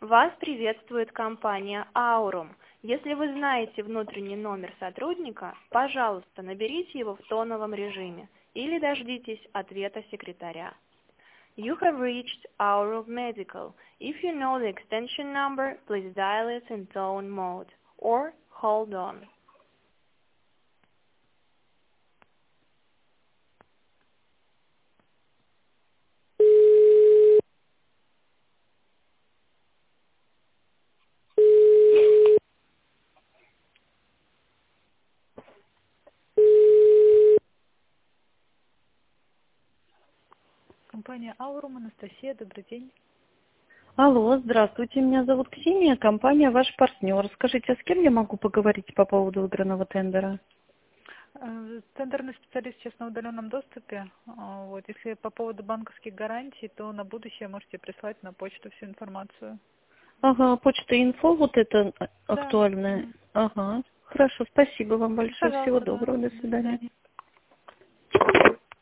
Вас приветствует компания Aurum. Если вы знаете внутренний номер сотрудника, пожалуйста, наберите его в тоновом режиме или дождитесь ответа секретаря. You have reached Aurum Medical. If you know the extension number, please dial it in tone mode or hold on. Компания Аурум, Анастасия, добрый день. Алло, здравствуйте, меня зовут Ксения, компания «Ваш партнер». Скажите, а с кем я могу поговорить по поводу выигранного тендера? Тендерный специалист сейчас на удаленном доступе. Вот. Если по поводу банковских гарантий, то на будущее можете прислать на почту всю информацию. Ага, почта инфо, вот это Да. актуальная. Ага, хорошо, спасибо вам большое, всего Пожалуйста, да. доброго, до До свидания. свидания.